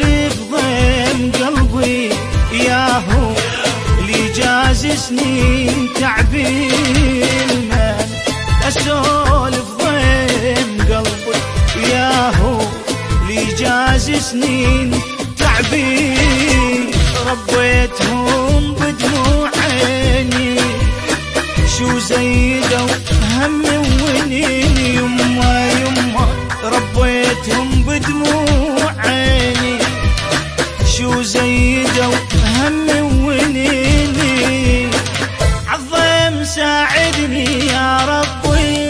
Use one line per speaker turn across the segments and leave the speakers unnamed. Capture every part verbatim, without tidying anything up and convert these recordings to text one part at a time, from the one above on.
اسولف ضيم قلبي ياهو لي جاز سنين تعبين من اسولف ضيم قلبي ياهو لي جاز سنين تعبين ربيتهم بدموع عيني شو زيدوا همي ونيني يما يما ربيتهم بدموع عيني شو زيدوا همي ونيني عالضيم ساعدني يا ربي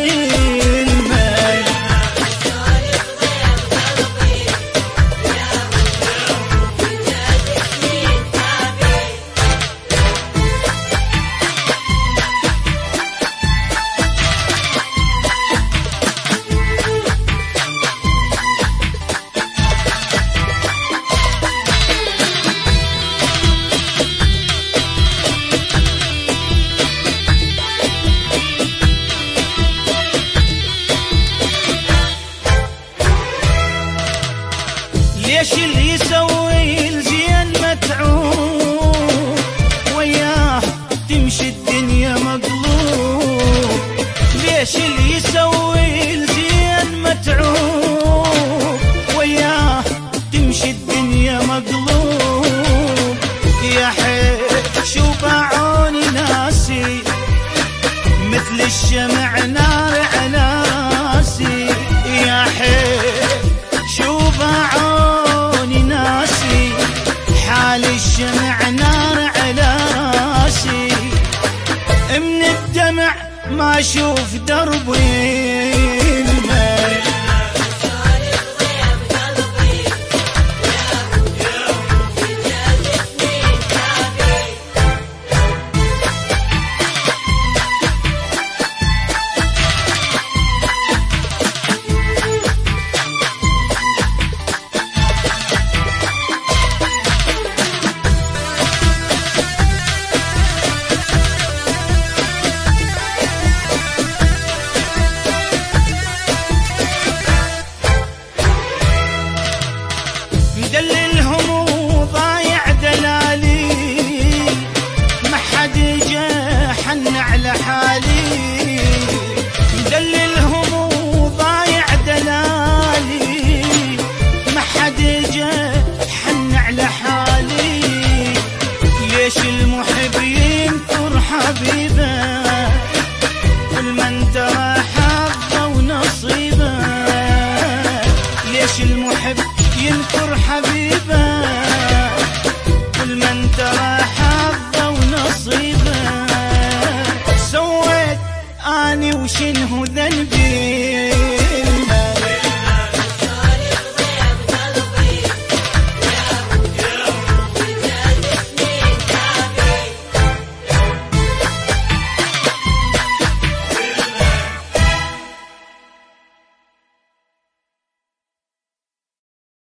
ليش اللي يسوي الزين متعوب وياه تمشي الدنيا مقلوب ليش اللي يسوي الزين متعوب وياه تمشي الدنيا مقلوب يا حيل شو باعوني ناسي مثل الشمع نار على راسي يا حيل شو باعوني ناسي حال الشمع نار على راسي من الدمع ما اشوف دربي مدللهم وضايع دلالي ما حد جا حن على حالي مدللهم وضايع دلالي ما حد جا حن على حالي ليش المحب ينكر حبيبه كل من ترى حظه ونصيبه ليش المحب ينكر حبيبه